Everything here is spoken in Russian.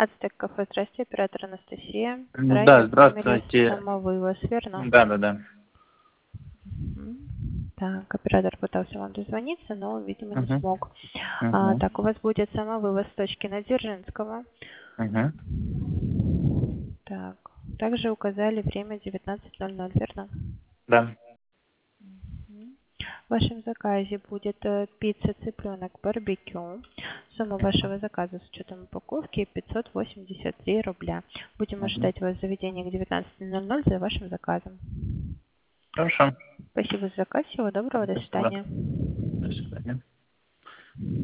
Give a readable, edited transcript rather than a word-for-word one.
Ацтек кафе, здравствуйте, оператор Анастасия. Да, Ранее в номере здравствуйте. самовывоз, верно? Да. Так, оператор пытался вам дозвониться, но, видимо, не Угу. смог. Угу. Так, у вас будет самовывоз с точки на Дзержинского. Угу. Так, также указали время 19:00, верно? Да. В вашем заказе будет пицца цыпленок барбекю. Сумма вашего заказа с учетом упаковки 583 рубля. Будем Угу. ожидать вас в заведении к 19:00 за вашим заказом. Хорошо. Спасибо за заказ. Всего доброго. До Спасибо. свидания. До свидания.